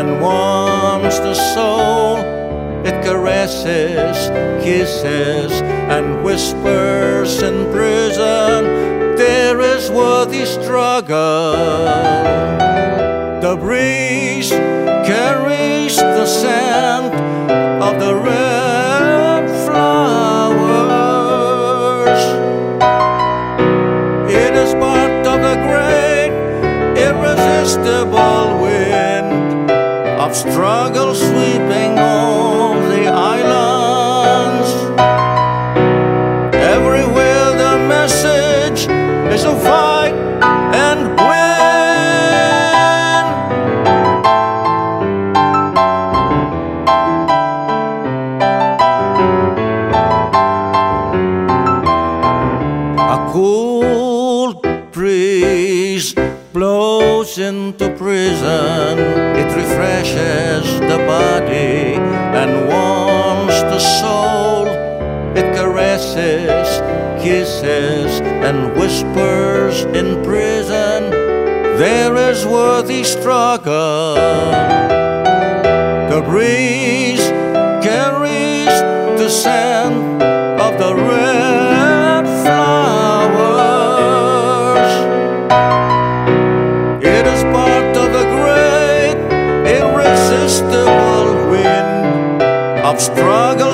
and warms the soul. It caresses, kisses, and whispers in prison. There is worthy struggle. The breeze carries the scent of the red flowers. It is part of the great, irresistible wind of struggle sweeping all the islands. Everywhere the message is to fight and win. A cool breeze blows into prison. It refreshes the body and warms the soul. It caresses, kisses, and whispers in prison. There is worthy struggle. The breeze carries the scent of the red flowers. It is part of the great, irresistible wind of struggle